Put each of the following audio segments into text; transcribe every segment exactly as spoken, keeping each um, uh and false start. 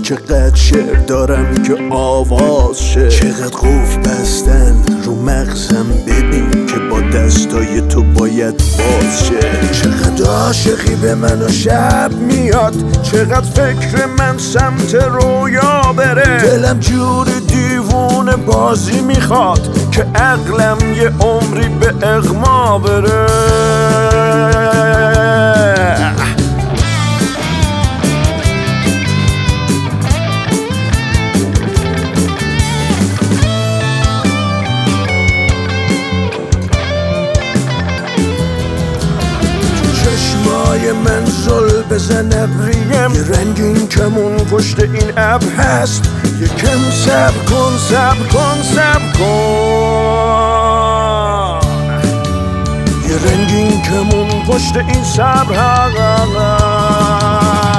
چقدر شعر دارم که آواز شه، چقدر قفل بستن رو مغزم ببین که با دستای تو باید باز شه. چقدر عاشقی به من و شب میاد، چقدر فکر من سمت رویا بره، دلم جور دیوونه بازی میخواد که عقلم یه عمری به اغما بره. چشمای من زل بزن ابریم، یه رنگین کمون پشت این ابر هست، یکم صبر کن صبر کن صبر کن، یه رنگین کمون پشت این صبر هست.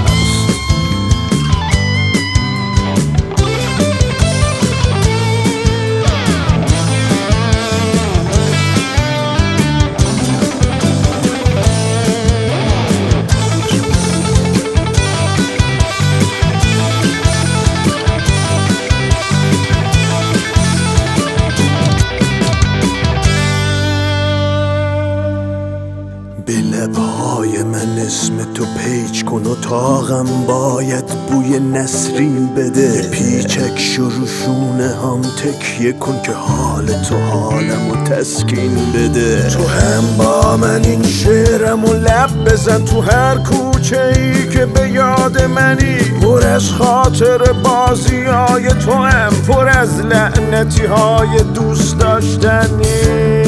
به لبهای من اسم تو پیچ کن و تاغم باید بوی نسرین بده، پیچک شروشونه هم تکیه کن که حال تو حالمو تسکین بده. تو هم با من این شعرمو لب بزن، تو هر کوچه ای که به یاد منی، پر از خاطر بازی های تو هم، پر از لعنتی های دوست داشتنی.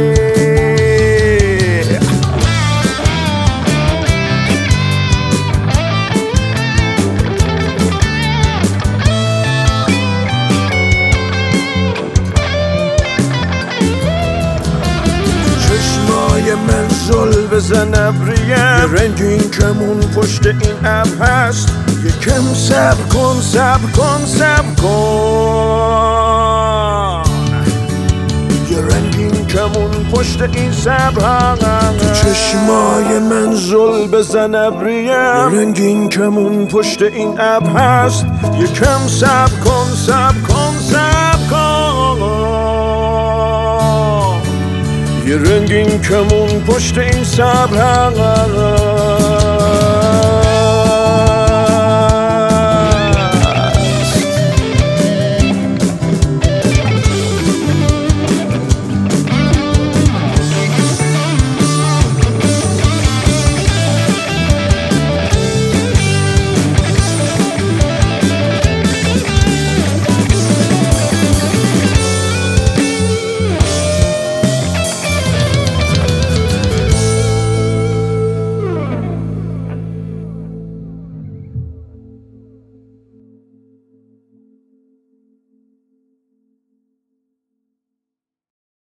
من زل بزن ابریم، یه رنگین کمون پشت این ابر هست، یکم صبر کن صبر کن صبر کن، یه رنگین کمون پشت این صبر هست. تو چشمای من زل بزن ابریم، یه رنگین کمون پشت این ابر هست، یکم صبر کن صبر کن صبر کن، یه رنگین کمون پشت این صبر هست.